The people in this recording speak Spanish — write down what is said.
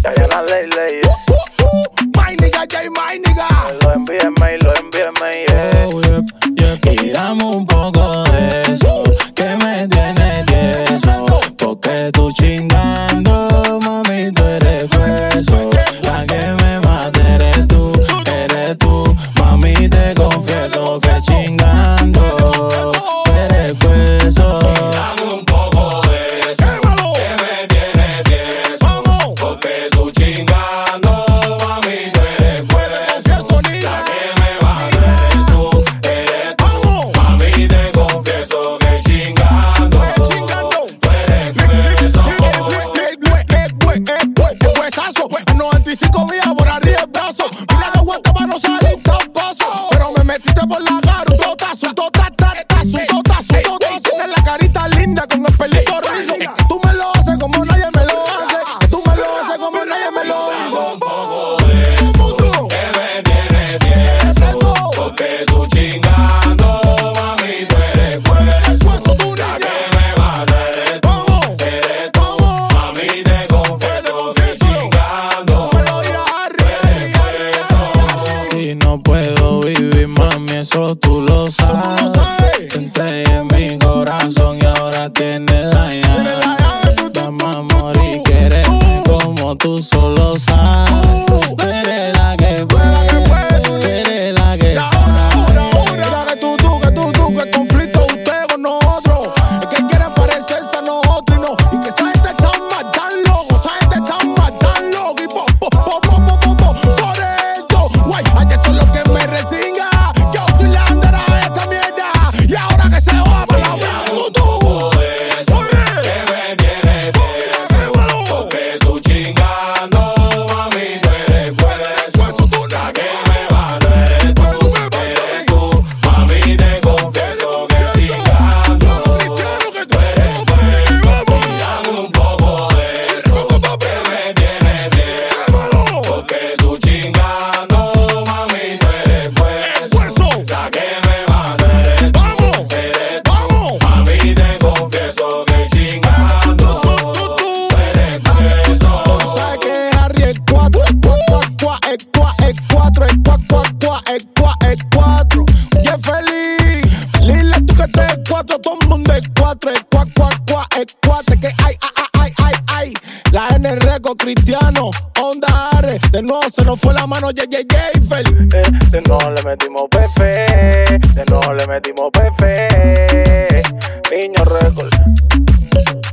Diana Ley. My nigga, Jay, my nigga. Lo envíeme, yeah. Oh, yep. Y dame un poco de eso, que me tienes tieso. Porque tú chingando, mami, tú eres hueso. La que me mata eres tú. Mami, te confieso que chingando, tú eres hueso. Dame un poco de eso, que me tienes tieso. Porque tú chingando, mami, tú eres hueso. La que me mata eres tú. Mami, te confieso que chingando, tú eres hueso. Huesazo, en 95 días por arriba el brazo. Mira que aguanta para no salir tan paso. Pero me metiste por la cara, un totazo. Tienes la carita linda con el pelito rizo. Tú me lo haces como nadie me lo hace. Tú me lo haces como nadie me lo hizo. Un poco de eso, que me tienes tieso. Porque tú chingando, mami, tú eres hueso. La que me mata eres tú. Mami, te confieso que chingando, tú eres hueso. Y no puedo vivir, mami, eso tú lo sabes. Te entregué en mi corazón y ahora tienes la llave. Dame amor y quieres como tú solo sabes. Tú eres la que puede, tú eres la que Ahora que tú, que el conflicto usted con nosotros. Es que quieren parecerse a nosotros y no. Y que esa gente está más tan loco, Y por esto, guay, ay, que eso es lo que me resinga. Yo soy la bandera de esta mierda. Y ahora que se va para la vida, Un poco de eso, que me tienes tieso. Porque tú chingando, mami, tú eres hueso. La que me mata eres tú. Mami, te confieso que chingando, tú eres hueso. Dame un poco de eso, que me tienes tieso. Porque tú chingando, mami, tú eres hueso. La que me mata eres tú. Mami, te confieso que chingando, tú eres hueso. ¿Sabes qué es Harry? El 4, el 4. Oye, feliz. Lila, tú que estés el 4, todo el mundo el 4, el 4. Que ay. La N Record, Cristiano, Onda Are. De nuevo se nos fue la mano, Fel. De nuevo le metimos Pepe. Niño Record.